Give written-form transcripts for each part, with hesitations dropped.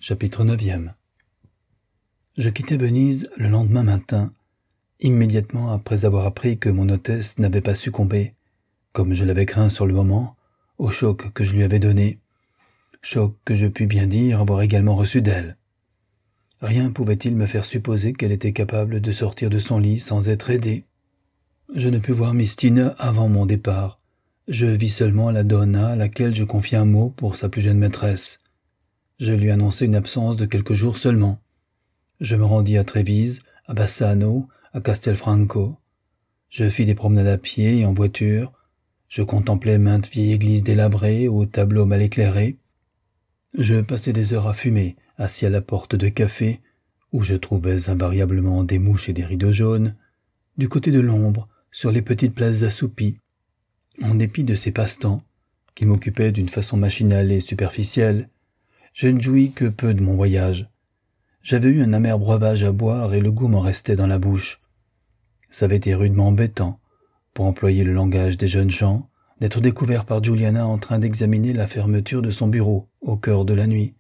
Chapitre 9. Je quittai Venise le lendemain matin, immédiatement après avoir appris que mon hôtesse n'avait pas succombé, comme je l'avais craint sur le moment, au choc que je lui avais donné, choc que je puis bien dire avoir également reçu d'elle. Rien pouvait-il me faire supposer qu'elle était capable de sortir de son lit sans être aidée. Je ne pus voir Miss Tina avant mon départ. Je vis seulement la donna à laquelle je confiai un mot pour sa plus jeune maîtresse. Je lui annonçai une absence de quelques jours seulement. Je me rendis à Trévise, à Bassano, à Castelfranco. Je fis des promenades à pied et en voiture. Je contemplai maintes vieilles églises délabrées aux tableaux mal éclairés. Je passai des heures à fumer, assis à la porte de café, où je trouvais invariablement des mouches et des rideaux jaunes, du côté de l'ombre, sur les petites places assoupies. En dépit de ces passe-temps, qui m'occupaient d'une façon machinale et superficielle, je ne jouis que peu de mon voyage. J'avais eu un amer breuvage à boire et le goût m'en restait dans la bouche. Ça avait été rudement embêtant, pour employer le langage des jeunes gens, d'être découvert par Juliana en train d'examiner la fermeture de son bureau au cœur de la nuit.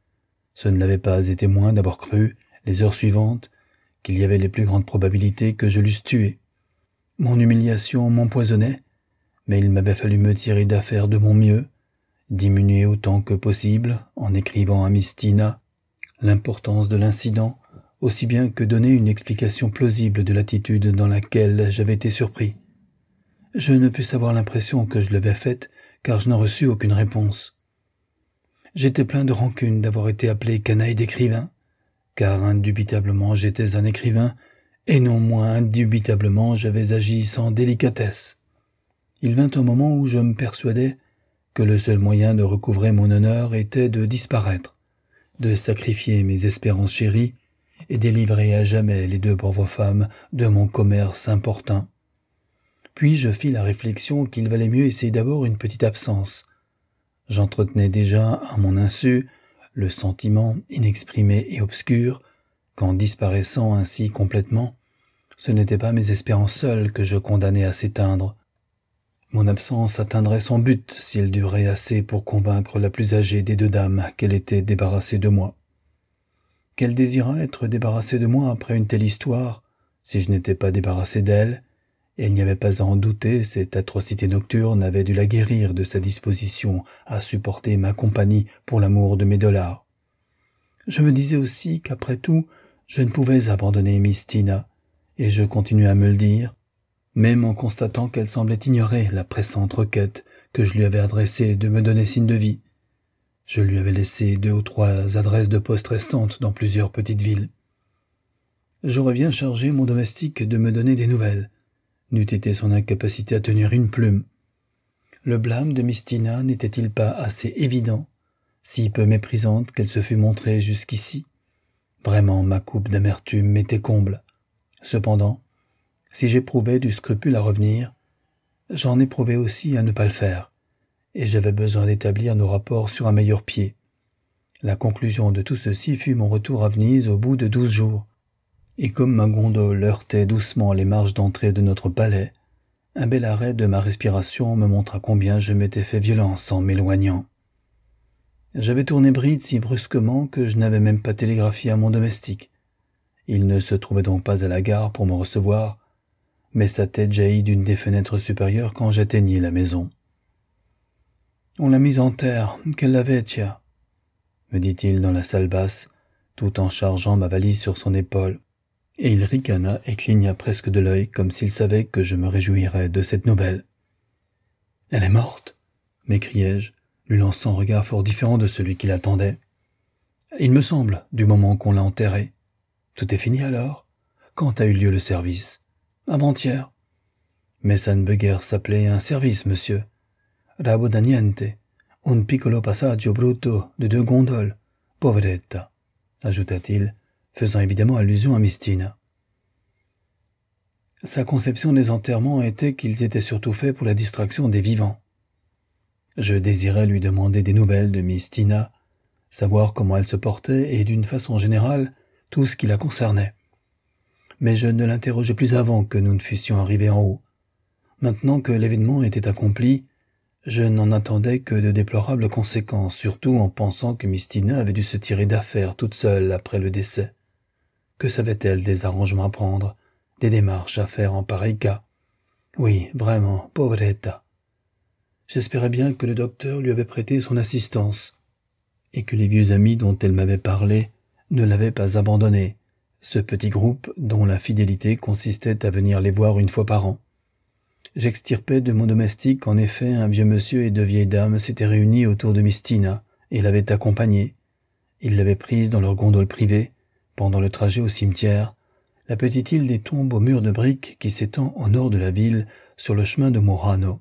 Ce ne l'avait pas été moins d'avoir cru, les heures suivantes, qu'il y avait les plus grandes probabilités que je l'eusse tué. Mon humiliation m'empoisonnait, mais il m'avait fallu me tirer d'affaire de mon mieux, diminuer autant que possible, en écrivant à Miss Tina, l'importance de l'incident, aussi bien que donner une explication plausible de l'attitude dans laquelle j'avais été surpris. Je ne pus savoir l'impression que je l'avais faite, car je n'en reçus aucune réponse. J'étais plein de rancune d'avoir été appelé canaille d'écrivain, car indubitablement j'étais un écrivain, et non moins indubitablement j'avais agi sans délicatesse. Il vint un moment où je me persuadais que le seul moyen de recouvrer mon honneur était de disparaître, de sacrifier mes espérances chéries et délivrer à jamais les deux pauvres femmes de mon commerce importun. Puis je fis la réflexion qu'il valait mieux essayer d'abord une petite absence. J'entretenais déjà, à mon insu, le sentiment inexprimé et obscur qu'en disparaissant ainsi complètement, ce n'étaient pas mes espérances seules que je condamnais à s'éteindre. Mon absence atteindrait son but s'il durait assez pour convaincre la plus âgée des deux dames qu'elle était débarrassée de moi. Qu'elle désirât être débarrassée de moi après une telle histoire, si je n'étais pas débarrassé d'elle, et il n'y avait pas à en douter, cette atrocité nocturne avait dû la guérir de sa disposition à supporter ma compagnie pour l'amour de mes dollars. Je me disais aussi qu'après tout, je ne pouvais abandonner Miss Tina, et je continuais à me le dire, même en constatant qu'elle semblait ignorer la pressante requête que je lui avais adressée de me donner signe de vie. Je lui avais laissé 2 ou 3 adresses de poste restantes dans plusieurs petites villes. J'aurais bien chargé mon domestique de me donner des nouvelles, n'eût été son incapacité à tenir une plume. Le blâme de Miss Tina n'était-il pas assez évident, si peu méprisante qu'elle se fût montrée jusqu'ici? Vraiment, ma coupe d'amertume m'était comble. Cependant, si j'éprouvais du scrupule à revenir, j'en éprouvais aussi à ne pas le faire, et j'avais besoin d'établir nos rapports sur un meilleur pied. La conclusion de tout ceci fut mon retour à Venise au bout de 12 jours, et comme ma gondole heurtait doucement les marches d'entrée de notre palais, un bel arrêt de ma respiration me montra combien je m'étais fait violence en m'éloignant. J'avais tourné bride si brusquement que je n'avais même pas télégraphié à mon domestique. Il ne se trouvait donc pas à la gare pour me recevoir, mais sa tête jaillit d'une des fenêtres supérieures quand j'atteignis la maison. « On l'a mise en terre, qu'elle l'avait, tia !» me dit-il dans la salle basse, tout en chargeant ma valise sur son épaule, et il ricana et cligna presque de l'œil comme s'il savait que je me réjouirais de cette nouvelle. « Elle est morte !» m'écriai-je, lui lançant un regard fort différent de celui qui l'attendait. « Il me semble, du moment qu'on l'a enterrée. Tout est fini alors ? Quand a eu lieu le service ? Avant-hier. Mais ça ne peut guère s'appeler un service, monsieur. Rabo da niente, un piccolo passaggio brutto de 2 gondoles, poveretta, ajouta-t-il, faisant évidemment allusion à Miss Tina. Sa conception des enterrements était qu'ils étaient surtout faits pour la distraction des vivants. Je désirais lui demander des nouvelles de Miss Tina, savoir comment elle se portait et, d'une façon générale, tout ce qui la concernait. Mais je ne l'interrogeai plus avant que nous ne fussions arrivés en haut. Maintenant que l'événement était accompli, Je n'en attendais que de déplorables conséquences, surtout en pensant que Mistina avait dû se tirer d'affaire toute seule après le décès. Que savait-elle des arrangements à prendre, des démarches à faire en pareil cas? Oui, vraiment, poveretta. J'espérais bien que le docteur lui avait prêté son assistance, et que les vieux amis dont elle m'avait parlé ne l'avaient pas abandonné, ce petit groupe dont la fidélité consistait à venir les voir une fois par an. J'extirpai de mon domestique qu'en effet un vieux monsieur et deux vieilles dames s'étaient réunis autour de Mistina et l'avaient accompagnée. Ils l'avaient prise dans leur gondole privée, pendant le trajet au cimetière, la petite île des tombes aux murs de briques qui s'étend au nord de la ville sur le chemin de Murano.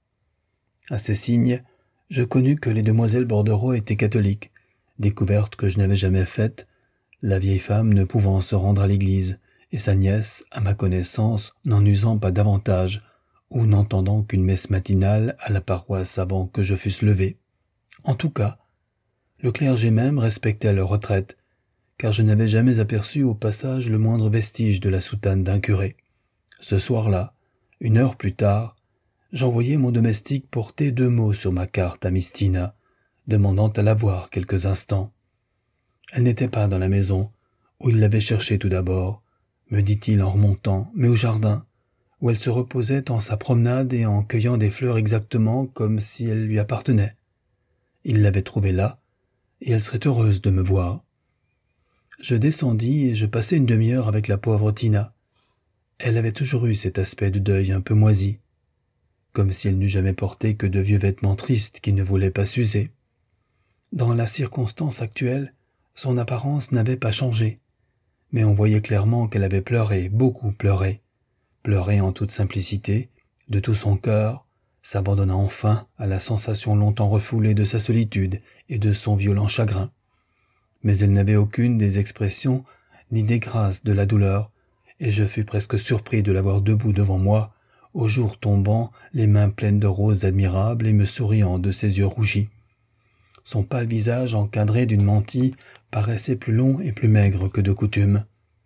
À ces signes, je connus que les demoiselles Bordereau étaient catholiques, découverte que je n'avais jamais faite, la vieille femme ne pouvant se rendre à l'église, et sa nièce, à ma connaissance, n'en usant pas davantage, ou n'entendant qu'une messe matinale à la paroisse avant que je fusse levé. En tout cas, le clergé même respectait leur retraite, car je n'avais jamais aperçu au passage le moindre vestige de la soutane d'un curé. Ce soir-là, 1 heure plus tard, j'envoyai mon domestique porter 2 mots sur ma carte à Mistina, demandant à la voir quelques instants. Elle n'était pas dans la maison, où il l'avait cherchée tout d'abord, me dit-il en remontant, mais au jardin, où elle se reposait en sa promenade et en cueillant des fleurs exactement comme si elles lui appartenaient. Il l'avait trouvée là, et elle serait heureuse de me voir. Je descendis et je passai une demi-heure avec la pauvre Tina. Elle avait toujours eu cet aspect de deuil un peu moisi, comme si elle n'eût jamais porté que de vieux vêtements tristes qui ne voulaient pas s'user. Dans la circonstance actuelle, son apparence n'avait pas changé, mais on voyait clairement qu'elle avait pleuré, beaucoup pleuré en toute simplicité, de tout son cœur, s'abandonnant enfin à la sensation longtemps refoulée de sa solitude et de son violent chagrin. Mais elle n'avait aucune des expressions ni des grâces de la douleur, et je fus presque surpris de la voir debout devant moi, au jour tombant, les mains pleines de roses admirables et me souriant de ses yeux rougis. Son pâle visage encadré d'une mantille paraissait plus long et plus maigre que de coutume.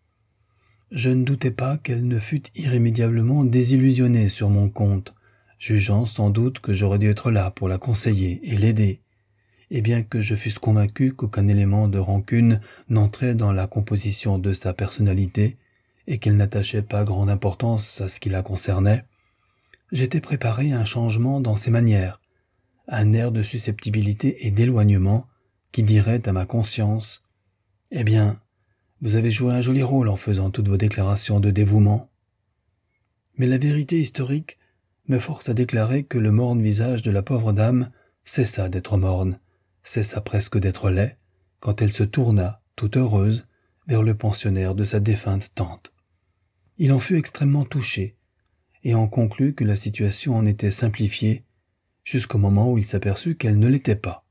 Je ne doutais pas qu'elle ne fût irrémédiablement désillusionnée sur mon compte, jugeant sans doute que j'aurais dû être là pour la conseiller et l'aider, et bien que je fusse convaincu qu'aucun élément de rancune n'entrait dans la composition de sa personnalité et qu'elle n'attachait pas grande importance à ce qui la concernait, j'étais préparé à un changement dans ses manières, à un air de susceptibilité et d'éloignement qui dirait à ma conscience « Eh bien, vous avez joué un joli rôle en faisant toutes vos déclarations de dévouement. » Mais la vérité historique me force à déclarer que le morne visage de la pauvre dame cessa d'être morne, cessa presque d'être laid, quand elle se tourna, toute heureuse, vers le pensionnaire de sa défunte tante. Il en fut extrêmement touché, et en conclut que la situation en était simplifiée, jusqu'au moment où il s'aperçut qu'elle ne l'était pas.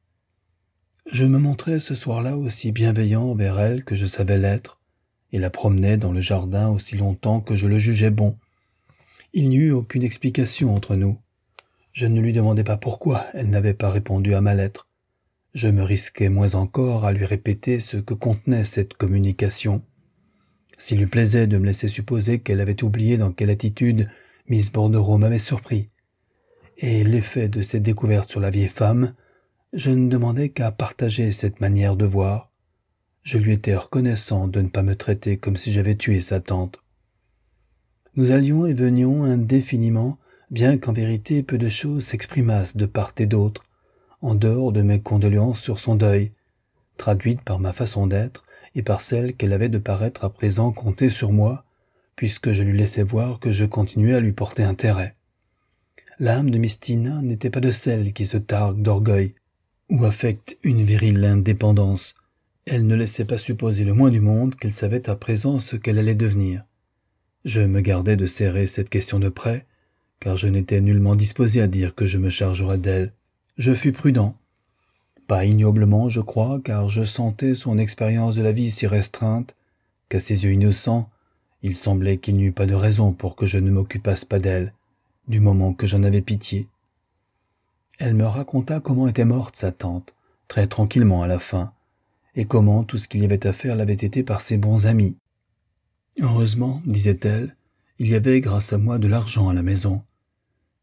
Je me montrai ce soir-là aussi bienveillant envers elle que je savais l'être, et la promenai dans le jardin aussi longtemps que je le jugeais bon. Il n'y eut aucune explication entre nous. Je ne lui demandai pas pourquoi elle n'avait pas répondu à ma lettre. Je me risquais moins encore à lui répéter ce que contenait cette communication. S'il lui plaisait de me laisser supposer qu'elle avait oublié dans quelle attitude Miss Bordereau m'avait surpris, et l'effet de cette découverte sur la vieille femme, je ne demandais qu'à partager cette manière de voir. Je lui étais reconnaissant de ne pas me traiter comme si j'avais tué sa tante. Nous allions et venions indéfiniment, bien qu'en vérité peu de choses s'exprimassent de part et d'autre, en dehors de mes condoléances sur son deuil, traduites par ma façon d'être et par celle qu'elle avait de paraître à présent compter sur moi, puisque je lui laissais voir que je continuais à lui porter intérêt. L'âme de Mistina n'était pas de celles qui se targuent d'orgueil, ou affectent une virile indépendance. Elle ne laissait pas supposer le moins du monde qu'elle savait à présent ce qu'elle allait devenir. Je me gardais de serrer cette question de près, car je n'étais nullement disposé à dire que je me chargerais d'elle. Je fus prudent. Pas ignoblement, je crois, car je sentais son expérience de la vie si restreinte, qu'à ses yeux innocents, il semblait qu'il n'y eût pas de raison pour que je ne m'occupasse pas d'elle, du moment que j'en avais pitié. Elle me raconta comment était morte sa tante, très tranquillement à la fin, et comment tout ce qu'il y avait à faire l'avait été par ses bons amis. Heureusement, disait-elle, il y avait grâce à moi de l'argent à la maison.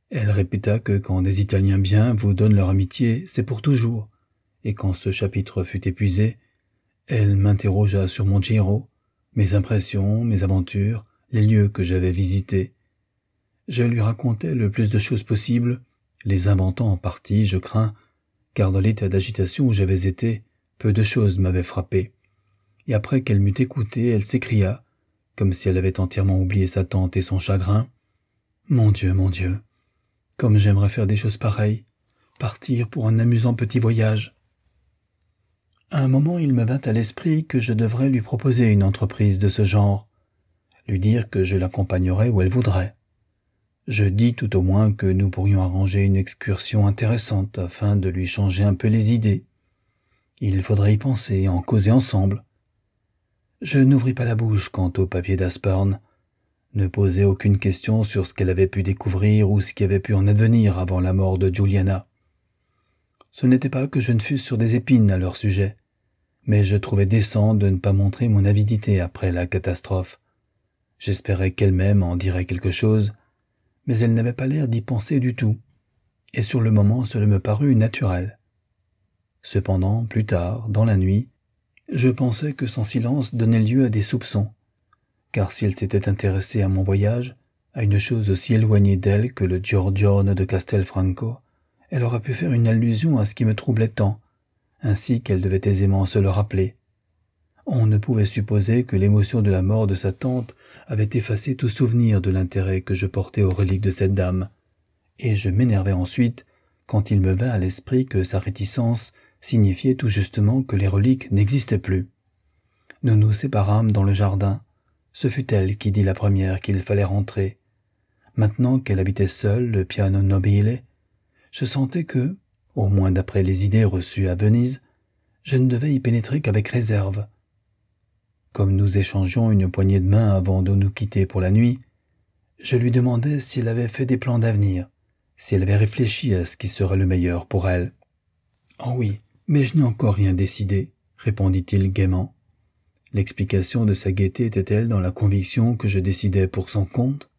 Elle répéta que quand des Italiens bien vous donnent leur amitié, c'est pour toujours, et quand ce chapitre fut épuisé, elle m'interrogea sur mon Giro, mes impressions, mes aventures, les lieux que j'avais visités. Je lui racontai le plus de choses possible, les inventant en partie, je crains, car dans l'état d'agitation où j'avais été, peu de choses m'avaient frappé. Et après qu'elle m'eut écouté, elle s'écria, comme si elle avait entièrement oublié sa tante et son chagrin. « Mon Dieu, comme j'aimerais faire des choses pareilles, partir pour un amusant petit voyage. » À un moment, il me vint à l'esprit que je devrais lui proposer une entreprise de ce genre, lui dire que je l'accompagnerais où elle voudrait. Je dis tout au moins que nous pourrions arranger une excursion intéressante afin de lui changer un peu les idées. Il faudrait y penser, en causer ensemble. Je n'ouvris pas la bouche quant au papier d'Aspern, ne posai aucune question sur ce qu'elle avait pu découvrir ou ce qui avait pu en advenir avant la mort de Juliana. Ce n'était pas que je ne fusse sur des épines à leur sujet, mais je trouvais décent de ne pas montrer mon avidité après la catastrophe. J'espérais qu'elle-même en dirait quelque chose, mais elle n'avait pas l'air d'y penser du tout, et sur le moment cela me parut naturel. Cependant, plus tard, dans la nuit, je pensais que son silence donnait lieu à des soupçons, car si elle s'était intéressée à mon voyage, à une chose aussi éloignée d'elle que le Giorgione de Castelfranco, elle aurait pu faire une allusion à ce qui me troublait tant, ainsi qu'elle devait aisément se le rappeler. On ne pouvait supposer que l'émotion de la mort de sa tante avait effacé tout souvenir de l'intérêt que je portais aux reliques de cette dame, et je m'énervai ensuite quand il me vint à l'esprit que sa réticence signifiait tout justement que les reliques n'existaient plus. Nous nous séparâmes dans le jardin. Ce fut elle qui dit la première qu'il fallait rentrer. Maintenant qu'elle habitait seule le piano nobile, je sentais que, au moins d'après les idées reçues à Venise, je ne devais y pénétrer qu'avec réserve. Comme nous échangions une poignée de main avant de nous quitter pour la nuit, je lui demandai si elle avait fait des plans d'avenir, si elle avait réfléchi à ce qui serait le meilleur pour elle. « Oh oui, mais je n'ai encore rien décidé, » répondit-il gaiement. L'explication de sa gaieté était-elle dans la conviction que je décidais pour son compte?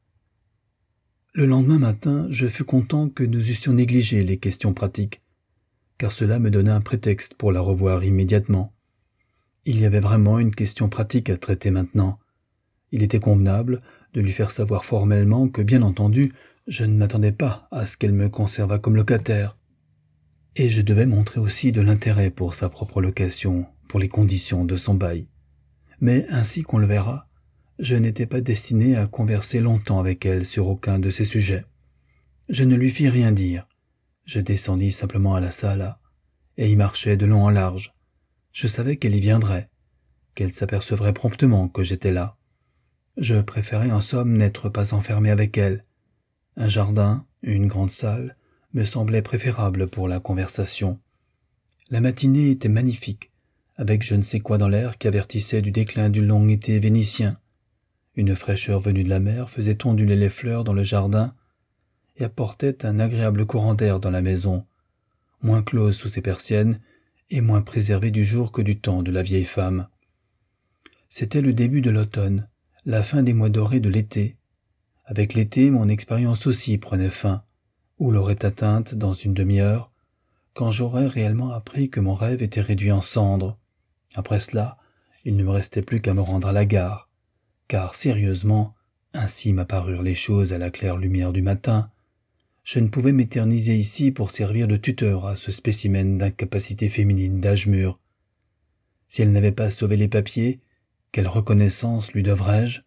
Le lendemain matin, je fus content que nous eussions négligé les questions pratiques, car cela me donna un prétexte pour la revoir immédiatement. Il y avait vraiment une question pratique à traiter maintenant. Il était convenable de lui faire savoir formellement que, bien entendu, je ne m'attendais pas à ce qu'elle me conservât comme locataire. Et je devais montrer aussi de l'intérêt pour sa propre location, pour les conditions de son bail. Mais ainsi qu'on le verra, je n'étais pas destiné à converser longtemps avec elle sur aucun de ces sujets. Je ne lui fis rien dire. Je descendis simplement à la salle et y marchai de long en large. Je savais qu'elle y viendrait, qu'elle s'apercevrait promptement que j'étais là. Je préférais en somme n'être pas enfermé avec elle. Un jardin, une grande salle, me semblaient préférables pour la conversation. La matinée était magnifique, avec je ne sais quoi dans l'air qui avertissait du déclin du long été vénitien. Une fraîcheur venue de la mer faisait onduler les fleurs dans le jardin et apportait un agréable courant d'air dans la maison, moins close sous ses persiennes et moins préservée du jour que du temps de la vieille femme. C'était le début de l'automne, la fin des mois dorés de l'été. Avec l'été, mon expérience aussi prenait fin, ou l'aurait atteinte dans une demi-heure, quand j'aurais réellement appris que mon rêve était réduit en cendres. Après cela, il ne me restait plus qu'à me rendre à la gare, car sérieusement, ainsi m'apparurent les choses à la claire lumière du matin, je ne pouvais m'éterniser ici pour servir de tuteur à ce spécimen d'incapacité féminine d'âge mûr. Si elle n'avait pas sauvé les papiers, quelle reconnaissance lui devrais-je?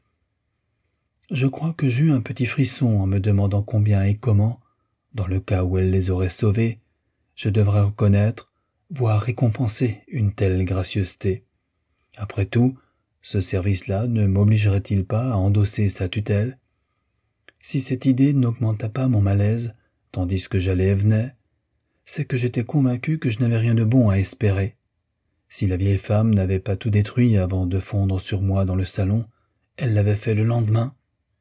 Je crois que j'eus un petit frisson en me demandant combien et comment, dans le cas où elle les aurait sauvés, je devrais reconnaître, voire récompenser une telle gracieuseté. Après tout, ce service-là ne m'obligerait-il pas à endosser sa tutelle? Si cette idée n'augmenta pas mon malaise, tandis que j'allais et venais, c'est que j'étais convaincu que je n'avais rien de bon à espérer. Si la vieille femme n'avait pas tout détruit avant de fondre sur moi dans le salon, elle l'avait fait le lendemain.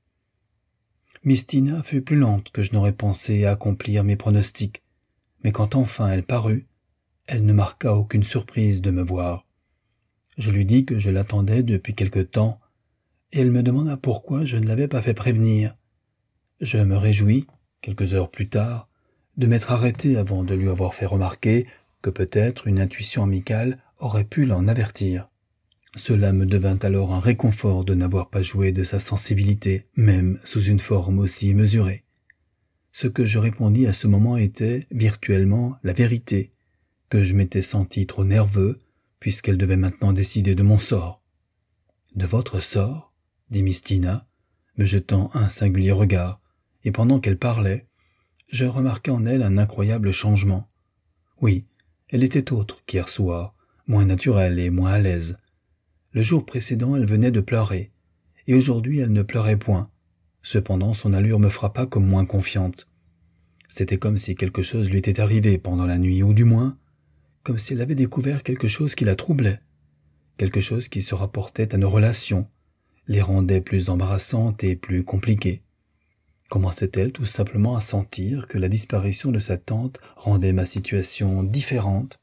Mistina fut plus lente que je n'aurais pensé à accomplir mes pronostics, mais quand enfin elle parut, elle ne marqua aucune surprise de me voir. Je lui dis que je l'attendais depuis quelque temps, et elle me demanda pourquoi je ne l'avais pas fait prévenir. Je me réjouis, quelques heures plus tard, de m'être arrêté avant de lui avoir fait remarquer que peut-être une intuition amicale aurait pu l'en avertir. Cela me devint alors un réconfort de n'avoir pas joué de sa sensibilité, même sous une forme aussi mesurée. Ce que je répondis à ce moment était, virtuellement, la vérité, que je m'étais senti trop nerveux, puisqu'elle devait maintenant décider de mon sort. « De votre sort ?» dit Miss Tina, me jetant un singulier regard, et pendant qu'elle parlait, je remarquai en elle un incroyable changement. Oui, elle était autre qu'hier soir, moins naturelle et moins à l'aise. Le jour précédent, elle venait de pleurer, et aujourd'hui elle ne pleurait point. Cependant, son allure me frappa comme moins confiante. C'était comme si quelque chose lui était arrivé pendant la nuit, ou du moins, comme si elle avait découvert quelque chose qui la troublait, quelque chose qui se rapportait à nos relations, les rendait plus embarrassantes et plus compliquées. Commençait-elle tout simplement à sentir que la disparition de sa tante rendait ma situation différente?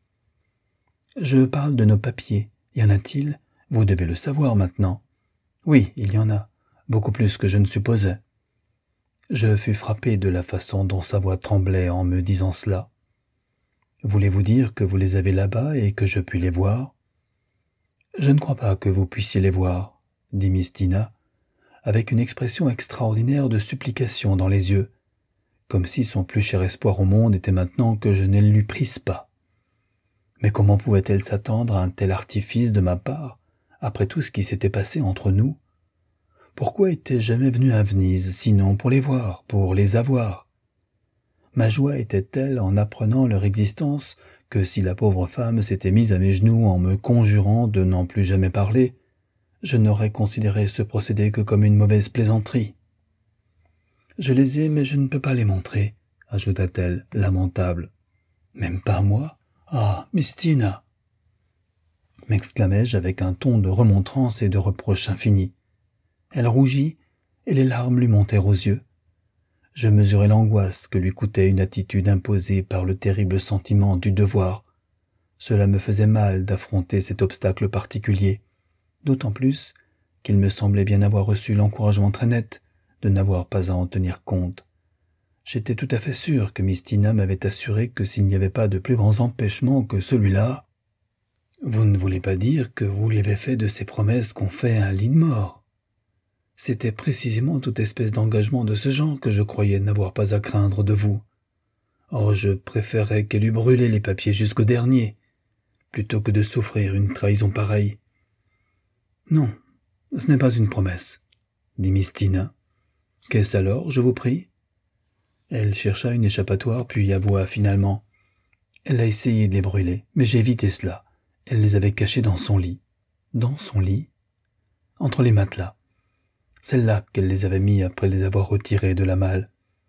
« Je parle de nos papiers. Y en a-t-il? Vous devez le savoir maintenant. »« Oui, il y en a. Beaucoup plus que je ne supposais. » Je fus frappé de la façon dont sa voix tremblait en me disant cela. « Voulez-vous dire que vous les avez là-bas et que je puis les voir ?»« Je ne crois pas que vous puissiez les voir, » dit Miss Tina, avec une expression extraordinaire de supplication dans les yeux, comme si son plus cher espoir au monde était maintenant que je ne lui prisse pas. Mais comment pouvait-elle s'attendre à un tel artifice de ma part, après tout ce qui s'était passé entre nous? Pourquoi était-je jamais venu à Venise, sinon pour les voir, pour les avoir? Ma joie était telle en apprenant leur existence que si la pauvre femme s'était mise à mes genoux en me conjurant de n'en plus jamais parler, je n'aurais considéré ce procédé que comme une mauvaise plaisanterie. « Je les ai, mais je ne peux pas les montrer, » ajouta-t-elle, lamentable. « Même pas moi? Ah, Miss Tina !» m'exclamai-je avec un ton de remontrance et de reproche infini. Elle rougit, et les larmes lui montèrent aux yeux. Je mesurai l'angoisse que lui coûtait une attitude imposée par le terrible sentiment du devoir. Cela me faisait mal d'affronter cet obstacle particulier, d'autant plus qu'il me semblait bien avoir reçu l'encouragement très net de n'avoir pas à en tenir compte. J'étais tout à fait sûr que Miss Tina m'avait assuré que s'il n'y avait pas de plus grands empêchements que celui-là... « Vous ne voulez pas dire que vous lui avez fait de ces promesses qu'on fait un lit de mort? C'était précisément toute espèce d'engagement de ce genre que je croyais n'avoir pas à craindre de vous. Oh, je préférais qu'elle eût brûlé les papiers jusqu'au dernier, plutôt que de souffrir une trahison pareille. »« Non, ce n'est pas une promesse, » dit Miss Tina. « Qu'est-ce alors, je vous prie ?» Elle chercha une échappatoire, puis avoua finalement. Elle a essayé de les brûler, mais j'ai évité cela. Elle les avait cachés dans son lit. Dans son lit? Entre les matelas. C'est là qu'elle les avait mis après les avoir retirés de la malle.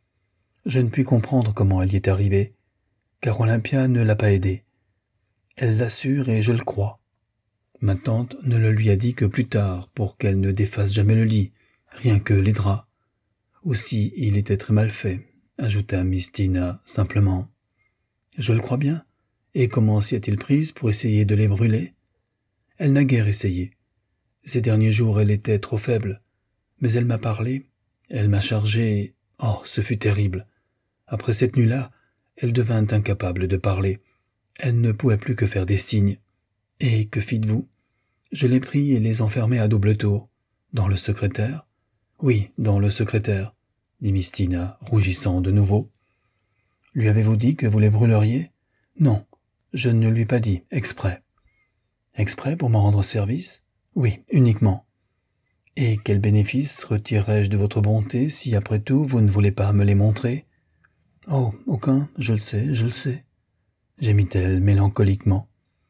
Je ne puis comprendre comment elle y est arrivée, car Olympia ne l'a pas aidée. Elle l'assure et je le crois. Ma tante ne le lui a dit que plus tard, pour qu'elle ne défasse jamais le lit, rien que les draps. Aussi, il était très mal fait, ajouta Miss Tina simplement. Je le crois bien. Et comment s'y a-t-il prise pour essayer de les brûler? Elle n'a guère essayé. Ces derniers jours, elle était trop faible. Mais elle m'a parlé, elle m'a chargé... Oh, ce fut terrible. Après cette nuit-là, elle devint incapable de parler. Elle ne pouvait plus que faire des signes. Et que fîtes-vous? Je les pris et les enfermai à double tour. Dans le secrétaire? Oui, dans le secrétaire, dit Miss Tina, rougissant de nouveau. Lui avez-vous dit que vous les brûleriez? Non, je ne lui ai pas dit, exprès. Exprès pour m'en rendre service? Oui, uniquement. Et quel bénéfice retirerai-je de votre bonté si, après tout, vous ne voulez pas me les montrer? Oh, aucun, je le sais, gémit-elle mélancoliquement.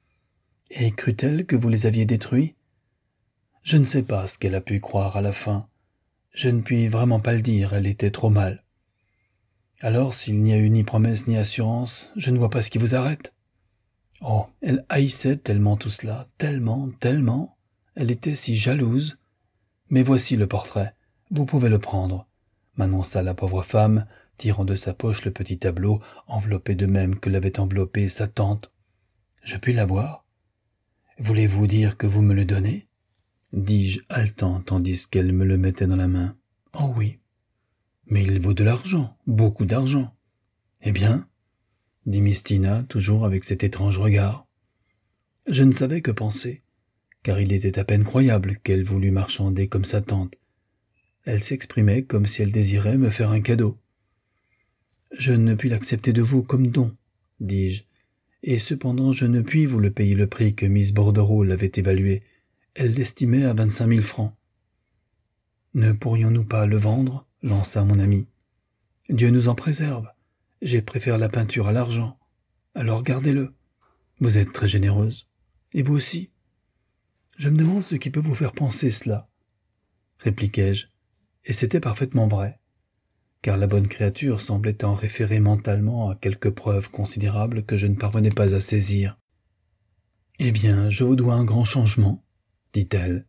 Et crut-elle que vous les aviez détruits? Je ne sais pas ce qu'elle a pu croire à la fin. Je ne puis vraiment pas le dire, elle était trop mal. Alors, s'il n'y a eu ni promesse ni assurance, je ne vois pas ce qui vous arrête. Oh, elle haïssait tellement tout cela, tellement, elle était si jalouse. Mais voici le portrait, vous pouvez le prendre, m'annonça la pauvre femme, tirant de sa poche le petit tableau, enveloppé de même que l'avait enveloppé sa tante. Je puis l'avoir? Voulez-vous dire que vous me le donnez? Dis-je haletant tandis qu'elle me le mettait dans la main. Oh oui. Mais il vaut de l'argent, beaucoup d'argent. » « Eh bien ?» dit Mistina, toujours avec cet étrange regard. Je ne savais que penser, car il était à peine croyable qu'elle voulût marchander comme sa tante. Elle s'exprimait comme si elle désirait me faire un cadeau. « Je ne puis l'accepter de vous comme don, » dis-je, « et cependant je ne puis vous le payer le prix que Miss Bordereau l'avait évalué. Elle l'estimait à 25 000 francs. »« Ne pourrions-nous pas le vendre ?» lança mon ami. « Dieu nous en préserve. J'ai préféré la peinture à l'argent. Alors gardez-le. Vous êtes très généreuse. Et vous aussi. Je me demande ce qui peut vous faire penser cela, répliquai-je, et c'était parfaitement vrai, car la bonne créature semblait en référer mentalement à quelques preuves considérables que je ne parvenais pas à saisir. « Eh bien, je vous dois un grand changement, » dit-elle.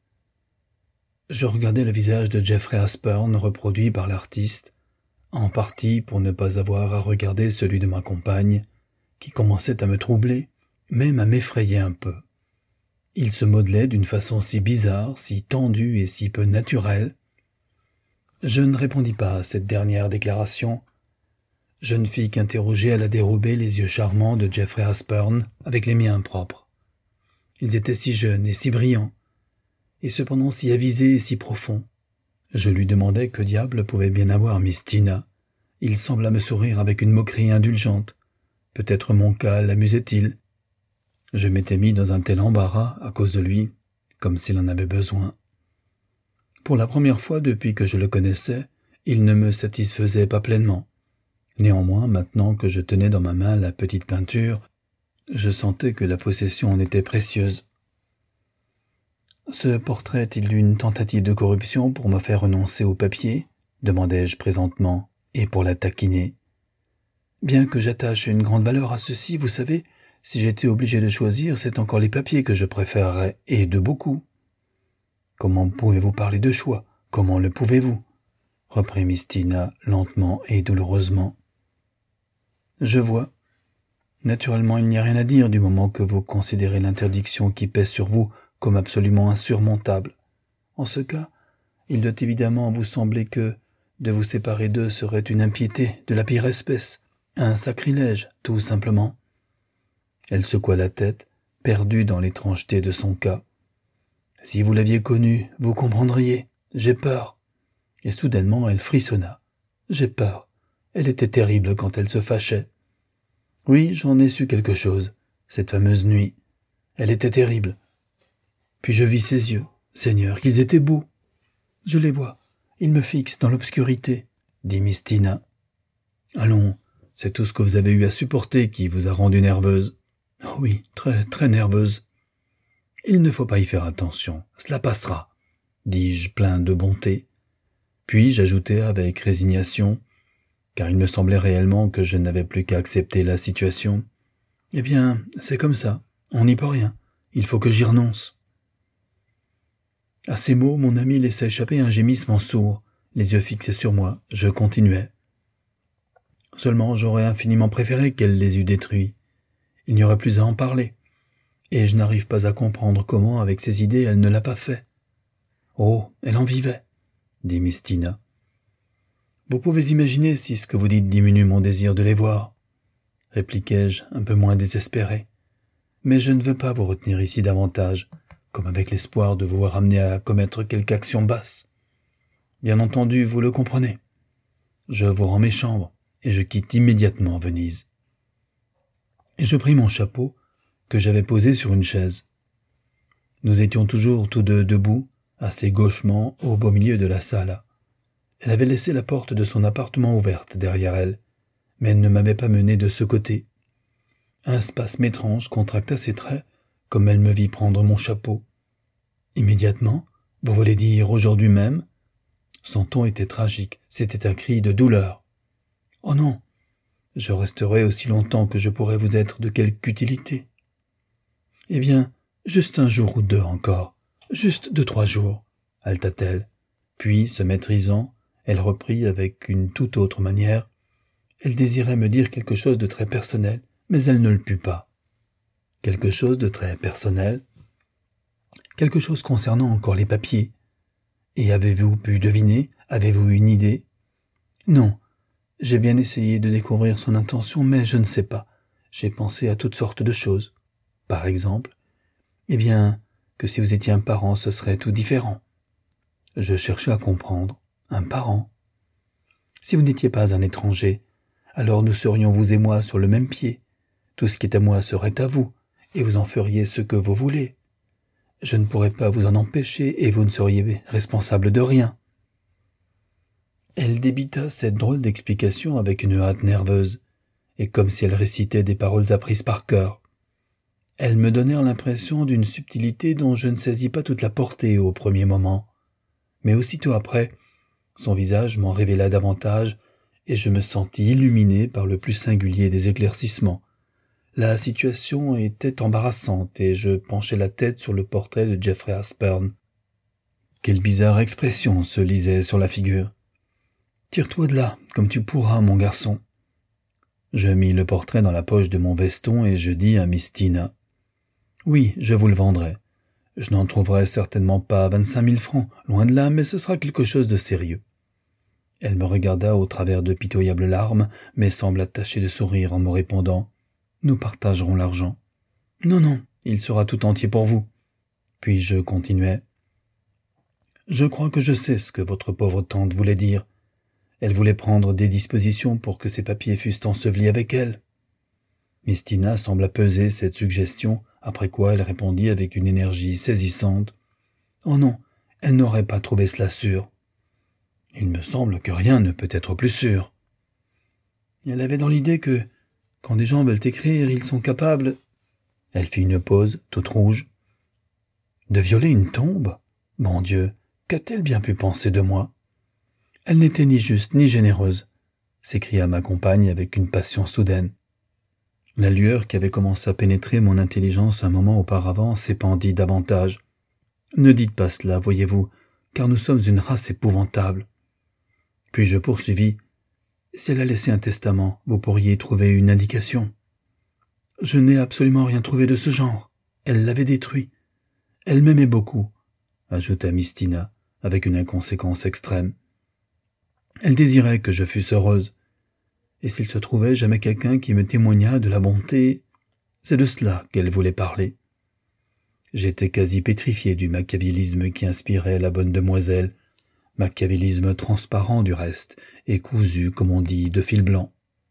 Je regardai le visage de Jeffrey Aspern reproduit par l'artiste, en partie pour ne pas avoir à regarder celui de ma compagne, qui commençait à me troubler, même à m'effrayer un peu. Il se modelait d'une façon si bizarre, si tendue et si peu naturelle. Je ne répondis pas à cette dernière déclaration. Je ne fis qu'interroger à la dérobée les yeux charmants de Jeffrey Aspern avec les miens propres. Ils étaient si jeunes et si brillants, et cependant si avisés et si profonds. Je lui demandai que diable pouvait bien avoir Mistina. Il sembla me sourire avec une moquerie indulgente. Peut-être mon cas l'amusait-il. Je m'étais mis dans un tel embarras à cause de lui, comme s'il en avait besoin. Pour la première fois depuis que je le connaissais, il ne me satisfaisait pas pleinement. Néanmoins, maintenant que je tenais dans ma main la petite peinture, je sentais que la possession en était précieuse. « Ce portrait est-il une tentative de corruption pour me faire renoncer au papier ?» demandai-je présentement, et pour la taquiner. « Bien que j'attache une grande valeur à ceci, vous savez, si j'étais obligé de choisir, c'est encore les papiers que je préférerais, et de beaucoup. »« Comment pouvez-vous parler de choix? Comment le pouvez-vous ?» reprit Mistina lentement et douloureusement. « Je vois. Naturellement, il n'y a rien à dire du moment que vous considérez l'interdiction qui pèse sur vous comme absolument insurmontable. En ce cas, il doit évidemment vous sembler que de vous séparer d'eux serait une impiété de la pire espèce, un sacrilège, tout simplement. » Elle secoua la tête, perdue dans l'étrangeté de son cas. « Si vous l'aviez connue, vous comprendriez. J'ai peur. » Et soudainement, elle frissonna. « J'ai peur. Elle était terrible quand elle se fâchait. Oui, j'en ai su quelque chose, cette fameuse nuit. Elle était terrible. Puis je vis ses yeux. Seigneur, qu'ils étaient beaux. Je les vois. Ils me fixent dans l'obscurité, dit Mistina. Allons, c'est tout ce que vous avez eu à supporter qui vous a rendu nerveuse. Oh oui, très, très nerveuse. Il ne faut pas y faire attention, cela passera, dis-je plein de bonté. Puis j'ajoutai avec résignation, car il me semblait réellement que je n'avais plus qu'à accepter la situation. Eh bien, c'est comme ça, on n'y peut rien, il faut que j'y renonce. À ces mots, mon ami laissa échapper un gémissement sourd, les yeux fixés sur moi, je continuai. Seulement j'aurais infiniment préféré qu'elle les eût détruits. Il n'y aurait plus à en parler. Et je n'arrive pas à comprendre comment, avec ses idées, elle ne l'a pas fait. Oh, elle en vivait, dit Mistina. Vous pouvez imaginer si ce que vous dites diminue mon désir de les voir, répliquai-je, un peu moins désespéré. Mais je ne veux pas vous retenir ici davantage, comme avec l'espoir de vous voir amener à commettre quelque action basse. Bien entendu, vous le comprenez. Je vous rends mes chambres, et je quitte immédiatement Venise. Et je pris mon chapeau, que j'avais posé sur une chaise. Nous étions toujours tous deux debout, assez gauchement, au beau milieu de la salle. Elle avait laissé la porte de son appartement ouverte derrière elle, mais elle ne m'avait pas mené de ce côté. Un spasme étrange contracta ses traits, comme elle me vit prendre mon chapeau. Immédiatement, vous voulez dire aujourd'hui même? Son ton était tragique, c'était un cri de douleur. Oh non, je resterai aussi longtemps que je pourrai vous être de quelque utilité. Eh bien, juste un jour ou deux encore, juste 2-3 jours, haleta-t-elle. Puis, se maîtrisant, elle reprit avec une toute autre manière. Elle désirait me dire quelque chose de très personnel, mais elle ne le put pas. Quelque chose de très personnel? Quelque chose concernant encore les papiers. Et avez-vous pu deviner? Avez-vous une idée? Non, j'ai bien essayé de découvrir son intention, mais je ne sais pas. J'ai pensé à toutes sortes de choses. Par exemple, que si vous étiez un parent, ce serait tout différent. Je cherchais à comprendre. Un parent. Si vous n'étiez pas un étranger, alors nous serions vous et moi sur le même pied. Tout ce qui est à moi serait à vous, et vous en feriez ce que vous voulez. Je ne pourrais pas vous en empêcher, et vous ne seriez responsable de rien. Elle débita cette drôle d'explication avec une hâte nerveuse, et comme si elle récitait des paroles apprises par cœur. Elles me donnèrent l'impression d'une subtilité dont je ne saisis pas toute la portée au premier moment. Mais aussitôt après, son visage m'en révéla davantage, et je me sentis illuminé par le plus singulier des éclaircissements. La situation était embarrassante, et je penchai la tête sur le portrait de Jeffrey Aspern. Quelle bizarre expression se lisait sur la figure. « Tire-toi de là, comme tu pourras, mon garçon. » Je mis le portrait dans la poche de mon veston et je dis à Miss Tina. « Oui, je vous le vendrai. Je n'en trouverai certainement pas 25 000 francs, loin de là, mais ce sera quelque chose de sérieux. » Elle me regarda au travers de pitoyables larmes, mais sembla tâcher de sourire en me répondant « Nous partagerons l'argent. »« Non, non, il sera tout entier pour vous. » Puis je continuai. « Je crois que je sais ce que votre pauvre tante voulait dire. Elle voulait prendre des dispositions pour que ces papiers fussent ensevelis avec elle. » Miss Tina sembla peser cette suggestion, après quoi elle répondit avec une énergie saisissante. « Oh non, elle n'aurait pas trouvé cela sûr. » « Il me semble que rien ne peut être plus sûr. » Elle avait dans l'idée que, quand des gens veulent écrire, ils sont capables... Elle fit une pause, toute rouge. « De violer une tombe ? Mon Dieu, qu'a-t-elle bien pu penser de moi ? » « Elle n'était ni juste ni généreuse, » s'écria ma compagne avec une passion soudaine. La lueur qui avait commencé à pénétrer mon intelligence un moment auparavant s'épandit davantage. « Ne dites pas cela, voyez-vous, car nous sommes une race épouvantable. » Puis je poursuivis. « Si elle a laissé un testament, vous pourriez y trouver une indication. »« Je n'ai absolument rien trouvé de ce genre. Elle l'avait détruit. Elle m'aimait beaucoup, » ajouta Miss Tina avec une inconséquence extrême. Elle désirait que je fusse heureuse. Et s'il se trouvait jamais quelqu'un qui me témoignât de la bonté, c'est de cela qu'elle voulait parler. J'étais quasi pétrifié du machiavélisme qui inspirait la bonne demoiselle, machiavélisme transparent du reste, et cousu, comme on dit, de fil blanc.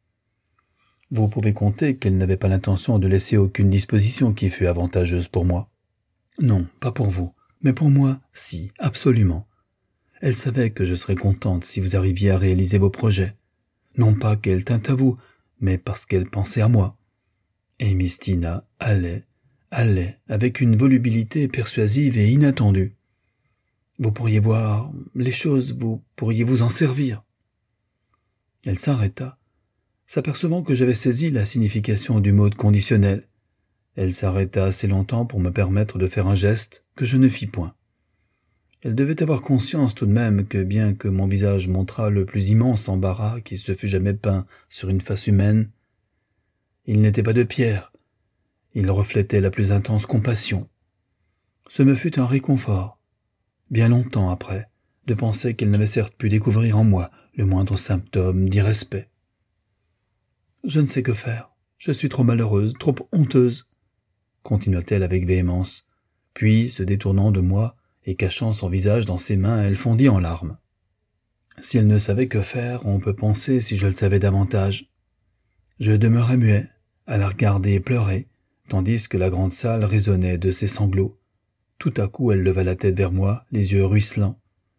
Vous pouvez compter qu'elle n'avait pas l'intention de laisser aucune disposition qui fût avantageuse pour moi. Non, pas pour vous, mais pour moi, si, absolument. Elle savait que je serais contente si vous arriviez à réaliser vos projets. Non pas qu'elle tînt à vous, mais parce qu'elle pensait à moi. Et Miss Tina allait, avec une volubilité persuasive et inattendue. Vous pourriez voir les choses, vous pourriez vous en servir. Elle s'arrêta, s'apercevant que j'avais saisi la signification du mot conditionnel. Elle s'arrêta assez longtemps pour me permettre de faire un geste que je ne fis point. Elle devait avoir conscience tout de même que bien que mon visage montrât le plus immense embarras qui se fût jamais peint sur une face humaine, il n'était pas de pierre, il reflétait la plus intense compassion. Ce me fut un réconfort, bien longtemps après, de penser qu'elle n'avait certes pu découvrir en moi le moindre symptôme d'irrespect. « Je ne sais que faire, je suis trop malheureuse, trop honteuse, » continua-t-elle avec véhémence, puis, se détournant de moi, et cachant son visage dans ses mains, elle fondit en larmes. Si elle ne savait que faire, on peut penser si je le savais davantage. Je demeurai muet, à la regarder et pleurer, tandis que la grande salle résonnait de ses sanglots. Tout à coup, elle leva la tête vers moi, les yeux ruisselants.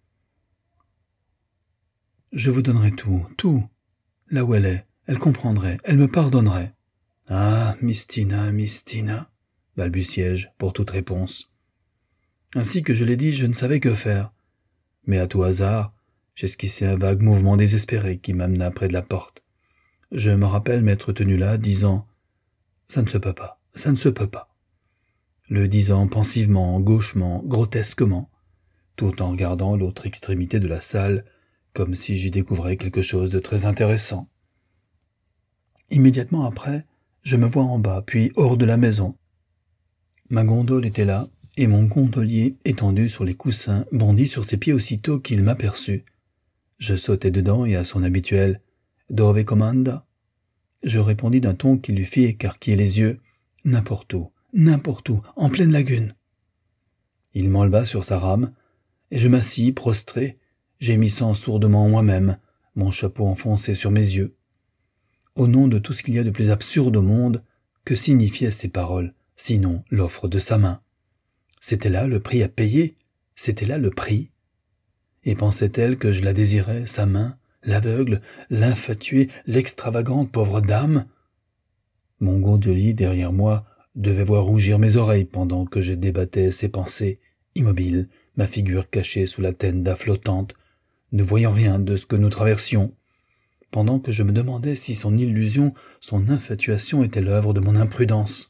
« Je vous donnerai tout, tout. Là où elle comprendrait, elle me pardonnerait. »« Ah, Miss Tina, balbutiai-je pour toute réponse. Ainsi que je l'ai dit, je ne savais que faire. Mais à tout hasard, j'esquissai un vague mouvement désespéré qui m'amena près de la porte. Je me rappelle m'être tenu là, disant « Ça ne se peut pas, ça ne se peut pas », le disant pensivement, gauchement, grotesquement, tout en regardant l'autre extrémité de la salle, comme si j'y découvrais quelque chose de très intéressant. Immédiatement après, je me vois en bas, puis hors de la maison. Ma gondole était là, et mon gondolier, étendu sur les coussins, bondit sur ses pieds aussitôt qu'il m'aperçut. Je sautai dedans et à son habituel « Dove comanda ?» je répondis d'un ton qui lui fit écarquiller les yeux « N'importe où, en pleine lagune !» Il m'enleva sur sa rame, et je m'assis, prostré, gémissant sourdement en moi-même, mon chapeau enfoncé sur mes yeux. Au nom de tout ce qu'il y a de plus absurde au monde, que signifiaient ces paroles, sinon l'offre de sa main? C'était là le prix à payer, c'était là le prix. Et pensait-elle que je la désirais, sa main, l'aveugle, l'infatuée, l'extravagante pauvre dame? Mon gondolier derrière moi devait voir rougir mes oreilles pendant que je débattais ses pensées, immobile, ma figure cachée sous la tenda flottante, ne voyant rien de ce que nous traversions, pendant que je me demandais si son illusion, son infatuation était l'œuvre de mon imprudence.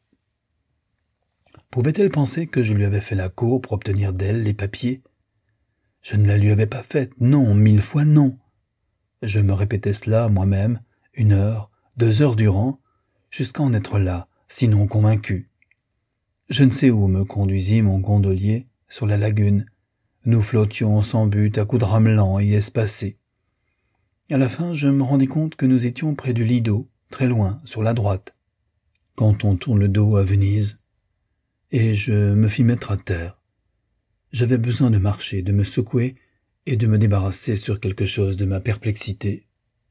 Pouvait-elle penser que je lui avais fait la cour pour obtenir d'elle les papiers? Je ne la lui avais pas faite, non, 1000 fois non. Je me répétais cela moi-même, 1 heure, 2 heures durant, jusqu'à en être là, sinon convaincu. Je ne sais où me conduisit mon gondolier, sur la lagune. Nous flottions sans but à coups de rames lents et espacés. À la fin, je me rendis compte que nous étions près du Lido, très loin, sur la droite, quand on tourne le dos à Venise, et je me fis mettre à terre. J'avais besoin de marcher, de me secouer et de me débarrasser sur quelque chose de ma perplexité.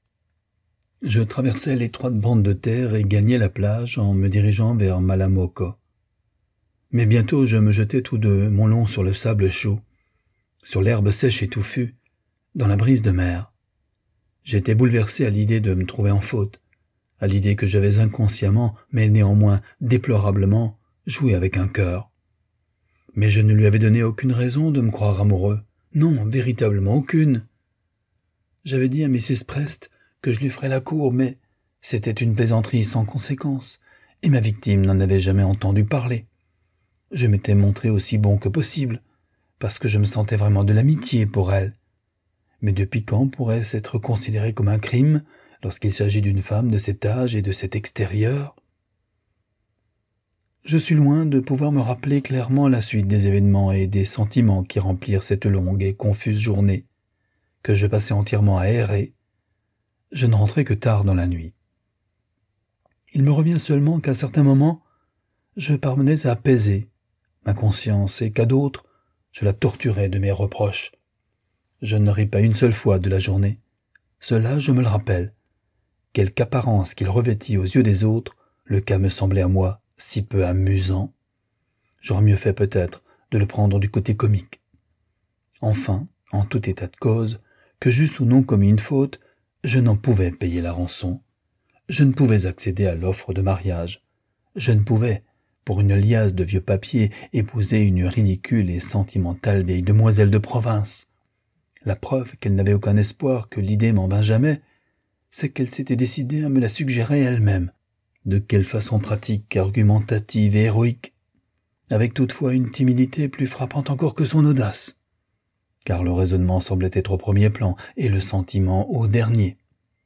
Je traversai l'étroite bande de terre et gagnai la plage en me dirigeant vers Malamocco. Mais bientôt je me jetai tout de mon long sur le sable chaud, sur l'herbe sèche et touffue, dans la brise de mer. J'étais bouleversé à l'idée de me trouver en faute, à l'idée que j'avais inconsciemment, mais néanmoins déplorablement, joué avec un cœur. Mais je ne lui avais donné aucune raison de me croire amoureux. Non, véritablement aucune. J'avais dit à Mrs. Prest que je lui ferais la cour, mais c'était une plaisanterie sans conséquence, et ma victime n'en avait jamais entendu parler. Je m'étais montré aussi bon que possible, parce que je me sentais vraiment de l'amitié pour elle. Mais depuis quand pourrait-ce être considéré comme un crime lorsqu'il s'agit d'une femme de cet âge et de cet extérieur? Je suis loin de pouvoir me rappeler clairement la suite des événements et des sentiments qui remplirent cette longue et confuse journée, que je passais entièrement à errer. Je ne rentrai que tard dans la nuit. Il me revient seulement qu'à certains moments, je parvenais à apaiser ma conscience et qu'à d'autres, je la torturais de mes reproches. Je ne ris pas une seule fois de la journée. Cela, je me le rappelle. Quelque apparence qu'il revêtit aux yeux des autres, le cas me semblait à moi si peu amusant. J'aurais mieux fait peut-être de le prendre du côté comique. Enfin, en tout état de cause, que j'eusse ou non commis une faute, je n'en pouvais payer la rançon. Je ne pouvais accéder à l'offre de mariage. Je ne pouvais, pour une liasse de vieux papiers, épouser une ridicule et sentimentale vieille demoiselle de province. La preuve qu'elle n'avait aucun espoir que l'idée m'en vînt jamais, c'est qu'elle s'était décidée à me la suggérer elle-même. De quelle façon pratique, argumentative et héroïque, avec toutefois une timidité plus frappante encore que son audace, car le raisonnement semblait être au premier plan et le sentiment au dernier.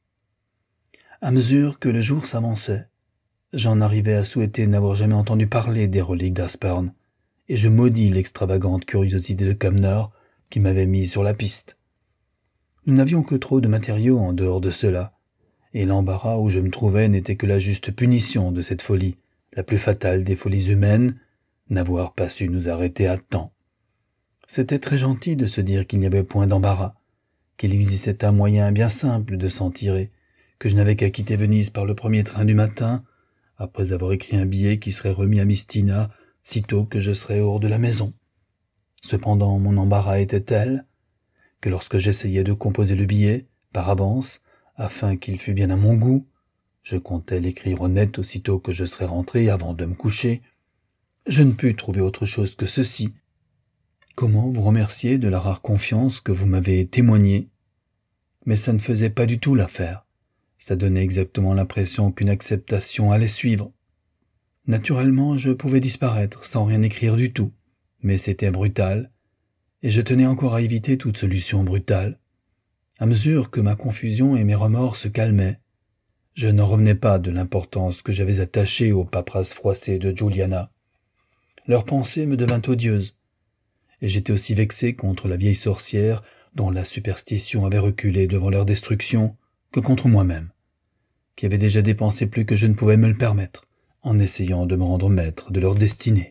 À mesure que le jour s'avançait, j'en arrivais à souhaiter n'avoir jamais entendu parler des reliques d'Aspern, et je maudis l'extravagante curiosité de Cumnor qui m'avait mis sur la piste. Nous n'avions que trop de matériaux en dehors de cela, et l'embarras où je me trouvais n'était que la juste punition de cette folie, la plus fatale des folies humaines, n'avoir pas su nous arrêter à temps. C'était très gentil de se dire qu'il n'y avait point d'embarras, qu'il existait un moyen bien simple de s'en tirer, que je n'avais qu'à quitter Venise par le premier train du matin, après avoir écrit un billet qui serait remis à Mistina sitôt que je serais hors de la maison. Cependant, mon embarras était tel que lorsque j'essayais de composer le billet, par avance, afin qu'il fût bien à mon goût, je comptais l'écrire honnête aussitôt que je serais rentré avant de me coucher, je ne pus trouver autre chose que ceci. Comment vous remercier de la rare confiance que vous m'avez témoignée? Mais ça ne faisait pas du tout l'affaire. Ça donnait exactement l'impression qu'une acceptation allait suivre. Naturellement, je pouvais disparaître sans rien écrire du tout, mais c'était brutal, et je tenais encore à éviter toute solution brutale. À mesure que ma confusion et mes remords se calmaient, je n'en revenais pas de l'importance que j'avais attachée aux paperasses froissées de Juliana. Leur pensée me devint odieuse, et j'étais aussi vexé contre la vieille sorcière dont la superstition avait reculé devant leur destruction, que contre moi-même, qui avait déjà dépensé plus que je ne pouvais me le permettre, en essayant de me rendre maître de leur destinée.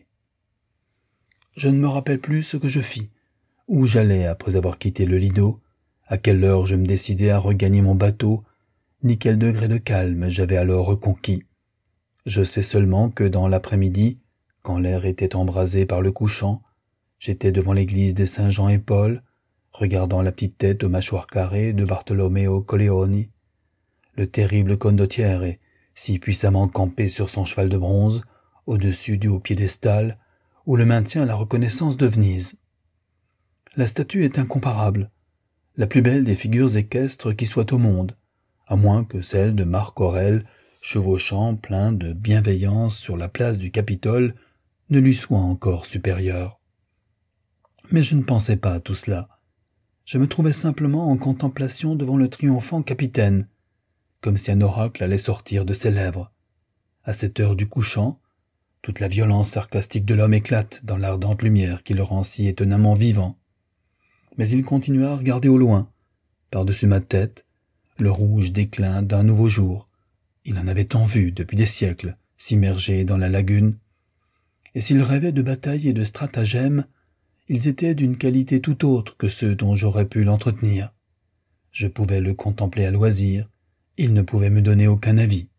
Je ne me rappelle plus ce que je fis, où j'allais après avoir quitté le Lido, à quelle heure je me décidai à regagner mon bateau, ni quel degré de calme j'avais alors reconquis. Je sais seulement que dans l'après-midi, quand l'air était embrasé par le couchant, j'étais devant l'église des Saint-Jean et Paul, regardant la petite tête aux mâchoires carrées de Bartolomeo Colleoni, le terrible condottiere, si puissamment campé sur son cheval de bronze, au-dessus du haut piédestal, où le maintient la reconnaissance de Venise. La statue est incomparable, la plus belle des figures équestres qui soient au monde, à moins que celle de Marc Aurèle, chevauchant plein de bienveillance sur la place du Capitole, ne lui soit encore supérieure. Mais je ne pensais pas à tout cela. Je me trouvais simplement en contemplation devant le triomphant capitaine, comme si un oracle allait sortir de ses lèvres. À cette heure du couchant, toute la violence sarcastique de l'homme éclate dans l'ardente lumière qui le rend si étonnamment vivant. Mais il continua à regarder au loin, par-dessus ma tête, le rouge déclin d'un nouveau jour. Il en avait tant vu depuis des siècles, s'immerger dans la lagune. Et s'il rêvait de batailles et de stratagèmes, ils étaient d'une qualité tout autre que ceux dont j'aurais pu l'entretenir. Je pouvais le contempler à loisir, il ne pouvait me donner aucun avis.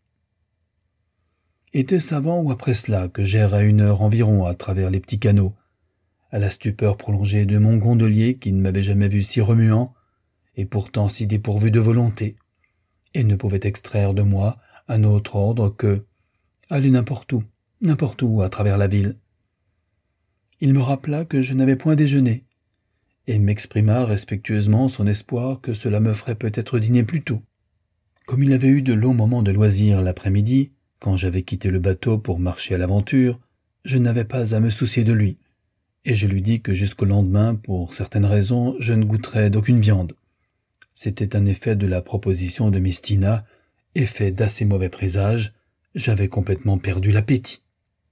Était-ce avant ou après cela que j'errais 1 heure environ à travers les petits canaux, à la stupeur prolongée de mon gondolier qui ne m'avait jamais vu si remuant, et pourtant si dépourvu de volonté, et ne pouvait extraire de moi un autre ordre que « aller n'importe où, à travers la ville ». Il me rappela que je n'avais point déjeuné, et m'exprima respectueusement son espoir que cela me ferait peut-être dîner plus tôt. Comme il avait eu de longs moments de loisir l'après-midi, quand j'avais quitté le bateau pour marcher à l'aventure, je n'avais pas à me soucier de lui, et je lui dis que jusqu'au lendemain, pour certaines raisons, je ne goûterais d'aucune viande. C'était un effet de la proposition de Mistina, effet d'assez mauvais présage, j'avais complètement perdu l'appétit.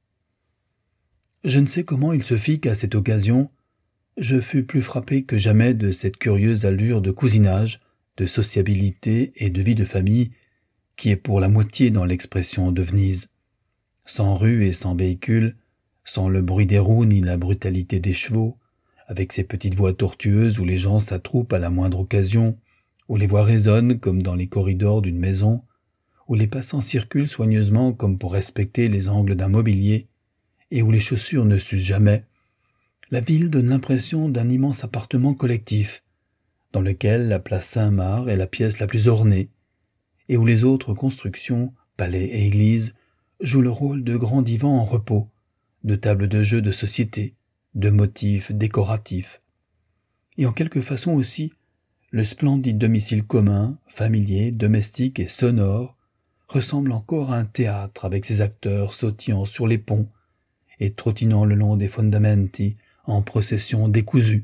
Je ne sais comment il se fit qu'à cette occasion, je fus plus frappé que jamais de cette curieuse allure de cousinage, de sociabilité et de vie de famille qui est pour la moitié dans l'expression de Venise. Sans rue et sans véhicule, sans le bruit des roues ni la brutalité des chevaux, avec ces petites voies tortueuses où les gens s'attroupent à la moindre occasion, où les voix résonnent comme dans les corridors d'une maison, où les passants circulent soigneusement comme pour respecter les angles d'un mobilier, et où les chaussures ne s'usent jamais, la ville donne l'impression d'un immense appartement collectif, dans lequel la place Saint-Marc est la pièce la plus ornée, et où les autres constructions, palais et églises, jouent le rôle de grands divans en repos, de tables de jeux de société, de motifs décoratifs. Et en quelque façon aussi, le splendide domicile commun, familier, domestique et sonore, ressemble encore à un théâtre avec ses acteurs sautillant sur les ponts et trottinant le long des fondamenti en procession décousue.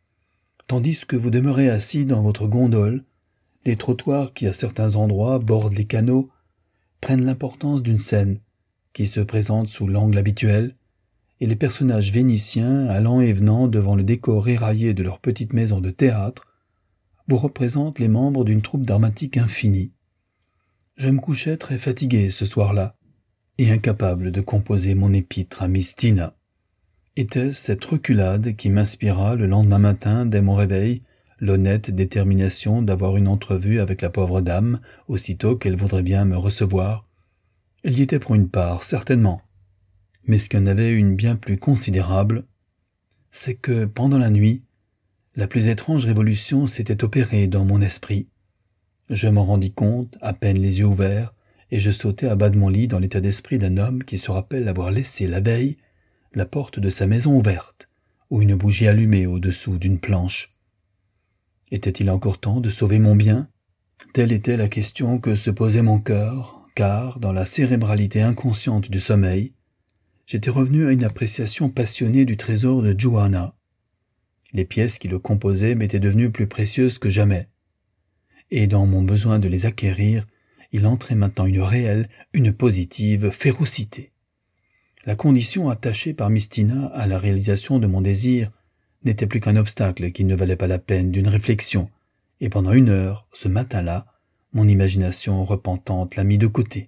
Tandis que vous demeurez assis dans votre gondole, les trottoirs qui à certains endroits bordent les canaux prennent l'importance d'une scène qui se présente sous l'angle habituel, et les personnages vénitiens allant et venant devant le décor éraillé de leur petite maison de théâtre vous représentent les membres d'une troupe dramatique infinie. Je me couchais très fatigué ce soir-là, et incapable de composer mon épître à Mistina. Était-ce cette reculade qui m'inspira le lendemain matin dès mon réveil l'honnête détermination d'avoir une entrevue avec la pauvre dame, aussitôt qu'elle voudrait bien me recevoir? Elle y était pour une part, certainement. Mais ce qu'il y en avait une bien plus considérable, c'est que, pendant la nuit, la plus étrange révolution s'était opérée dans mon esprit. Je m'en rendis compte, à peine les yeux ouverts, et je sautai à bas de mon lit dans l'état d'esprit d'un homme qui se rappelle avoir laissé la veille la porte de sa maison ouverte, ou une bougie allumée au-dessous d'une planche. Était-il encore temps de sauver mon bien? Telle était la question que se posait mon cœur, car, dans la cérébralité inconsciente du sommeil, j'étais revenu à une appréciation passionnée du trésor de Giovanna. Les pièces qui le composaient m'étaient devenues plus précieuses que jamais, et dans mon besoin de les acquérir, il entrait maintenant une réelle, une positive férocité. La condition attachée par Mistina à la réalisation de mon désir n'était plus qu'un obstacle qui ne valait pas la peine d'une réflexion, et pendant 1 heure, ce matin-là, mon imagination repentante l'a mis de côté.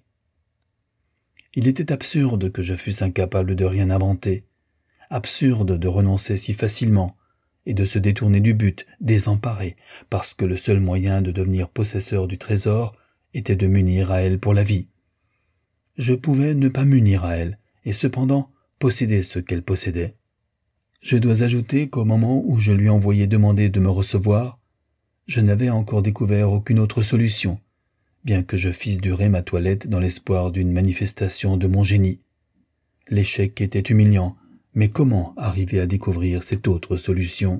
Il était absurde que je fusse incapable de rien inventer, absurde de renoncer si facilement et de se détourner du but, désemparé, parce que le seul moyen de devenir possesseur du trésor était de m'unir à elle pour la vie. Je pouvais ne pas m'unir à elle, et cependant posséder ce qu'elle possédait. Je dois ajouter qu'au moment où je lui envoyais demander de me recevoir, je n'avais encore découvert aucune autre solution, bien que je fisse durer ma toilette dans l'espoir d'une manifestation de mon génie. L'échec était humiliant, mais comment arriver à découvrir cette autre solution?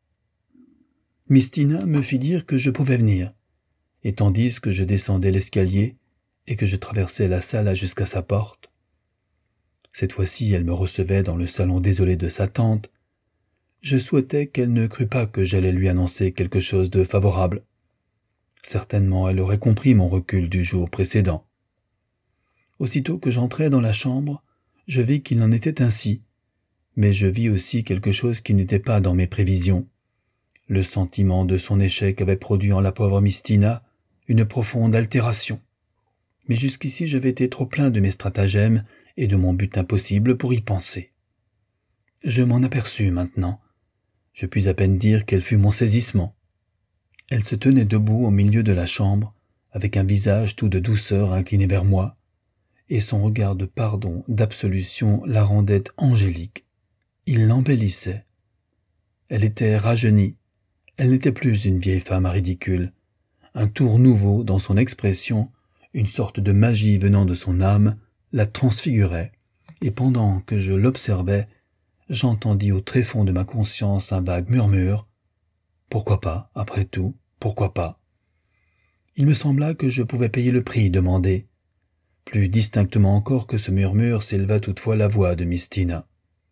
Mistina me fit dire que je pouvais venir, et tandis que je descendais l'escalier et que je traversais la salle jusqu'à sa porte, cette fois-ci elle me recevait dans le salon désolé de sa tante, je souhaitais qu'elle ne crût pas que j'allais lui annoncer quelque chose de favorable. Certainement elle aurait compris mon recul du jour précédent. Aussitôt que j'entrai dans la chambre, je vis qu'il en était ainsi, mais je vis aussi quelque chose qui n'était pas dans mes prévisions. Le sentiment de son échec avait produit en la pauvre Mistina une profonde altération. Mais jusqu'ici j'avais été trop plein de mes stratagèmes et de mon but impossible pour y penser. Je m'en aperçus maintenant. Je puis à peine dire quel fut mon saisissement. Elle se tenait debout au milieu de la chambre, avec un visage tout de douceur incliné vers moi, et son regard de pardon, d'absolution la rendait angélique. Il l'embellissait. Elle était rajeunie. Elle n'était plus une vieille femme ridicule. Un tour nouveau dans son expression, une sorte de magie venant de son âme, la transfigurait, et pendant que je l'observais, j'entendis au tréfonds de ma conscience un vague murmure. Pourquoi pas, après tout, pourquoi pas? Il me sembla que je pouvais payer le prix demandé. Plus distinctement encore que ce murmure s'éleva toutefois la voix de Mistina.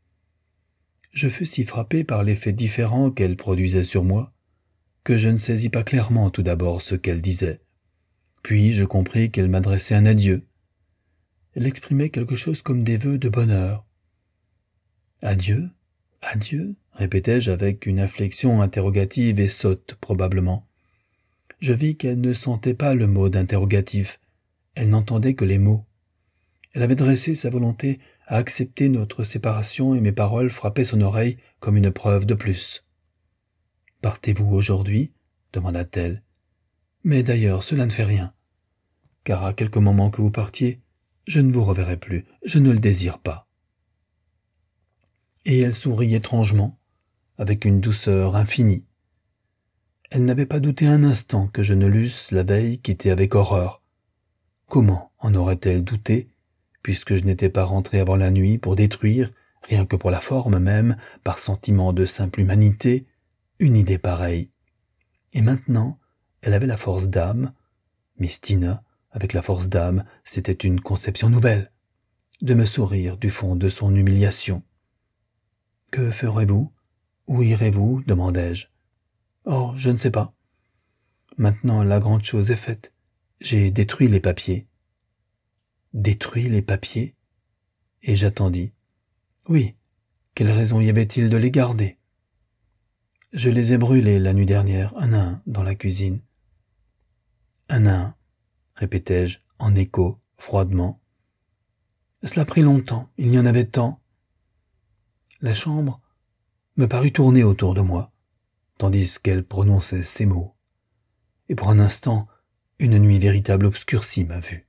Je fus si frappé par l'effet différent qu'elle produisait sur moi, que je ne saisis pas clairement tout d'abord ce qu'elle disait. Puis je compris qu'elle m'adressait un adieu. Elle exprimait quelque chose comme des vœux de bonheur. Adieu, adieu, répétai-je avec une inflexion interrogative et sotte probablement. Je vis qu'elle ne sentait pas le mot d'interrogatif, elle n'entendait que les mots. Elle avait dressé sa volonté à accepter notre séparation et mes paroles frappaient son oreille comme une preuve de plus. « Partez-vous aujourd'hui » demanda-t-elle. « Mais d'ailleurs, cela ne fait rien, car à quelque moment que vous partiez, je ne vous reverrai plus, je ne le désire pas. » Et elle sourit étrangement, avec une douceur infinie. Elle n'avait pas douté un instant que je ne l'eusse la veille quitté avec horreur. Comment en aurait-elle douté, puisque je n'étais pas rentré avant la nuit pour détruire, rien que pour la forme même, par sentiment de simple humanité, une idée pareille. Et maintenant, elle avait la force d'âme, Mistina, avec la force d'âme, c'était une conception nouvelle, de me sourire du fond de son humiliation. « Que ferez-vous? Où irez-vous » demandai-je. « Oh, je ne sais pas. Maintenant, la grande chose est faite. J'ai détruit les papiers. » « Détruit les papiers ?» Et j'attendis. « Oui, quelle raison y avait-il de les garder ?»« Je les ai brûlés la nuit dernière, un à un, dans la cuisine. »« Un à un » répétai-je, en écho, froidement. « Cela prit longtemps, il y en avait tant. » La chambre me parut tourner autour de moi, tandis qu'elle prononçait ces mots. Et pour un instant, une nuit véritable obscurcit ma vue.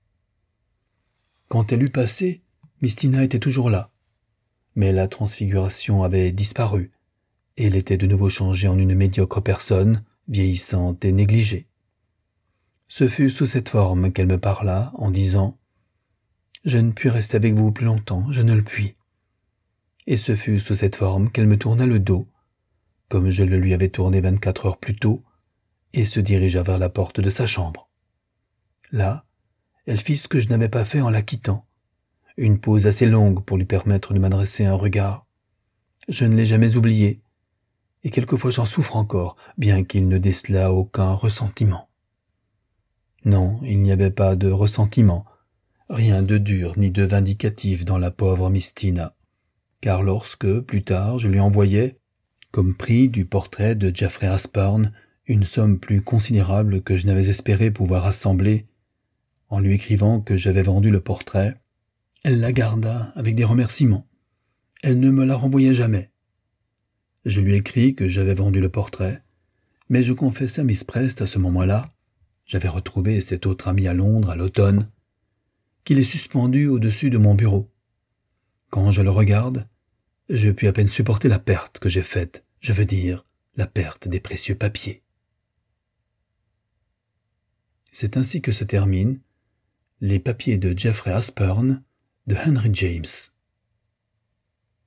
Quand elle eut passé, Mistina était toujours là, mais la transfiguration avait disparu, et elle était de nouveau changée en une médiocre personne, vieillissante et négligée. Ce fut sous cette forme qu'elle me parla, en disant « Je ne puis rester avec vous plus longtemps, je ne le puis. » Et ce fut sous cette forme qu'elle me tourna le dos, comme je le lui avais tourné 24 heures plus tôt, et se dirigea vers la porte de sa chambre. Là, elle fit ce que je n'avais pas fait en la quittant, une pause assez longue pour lui permettre de m'adresser un regard. Je ne l'ai jamais oublié, et quelquefois j'en souffre encore, bien qu'il ne décelât aucun ressentiment. Non, il n'y avait pas de ressentiment, rien de dur ni de vindicatif dans la pauvre Mistina, car lorsque, plus tard, je lui envoyais, comme prix du portrait de Jeffrey Aspern, une somme plus considérable que je n'avais espéré pouvoir rassembler. En lui écrivant que j'avais vendu le portrait, elle la garda avec des remerciements. Elle ne me la renvoya jamais. Je lui écris que j'avais vendu le portrait, mais je confessai à Miss Prest à ce moment-là, j'avais retrouvé cet autre ami à Londres à l'automne, qu'il est suspendu au-dessus de mon bureau. Quand je le regarde, je puis à peine supporter la perte que j'ai faite, je veux dire, la perte des précieux papiers. C'est ainsi que se terminent les papiers de Jeffrey Aspern de Henry James.